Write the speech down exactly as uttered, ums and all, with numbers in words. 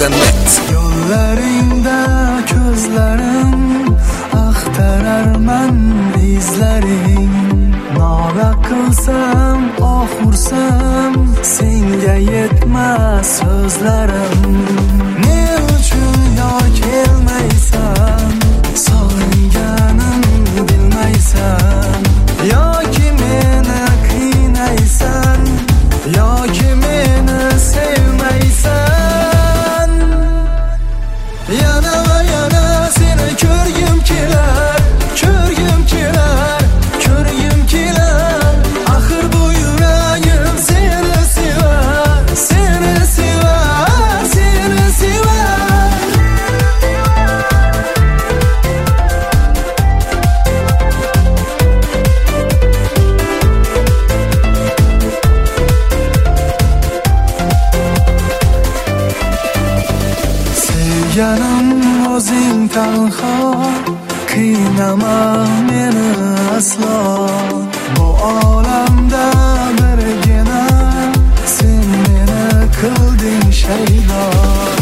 nuqta net. Yo'llaringda ko'zlarim axtararman izlaring. Nola qilsam, oxursam senga yetmas so'zlarim. Ne uchun yor kelmaysan, sog'inganim bilmaysan, yoki meni qiynaysan, yoki meni sevmaysan. Yana va yana seni ko'rgim kelar, ko'rgim kelar, ko'rgim kelar. Axir bu yuragim seni sevar, seni sevar, seni sevar. Sevganim o'zing tanho, qiynama meni aslo. Bu olamda birgina sen meni qilding shaydo.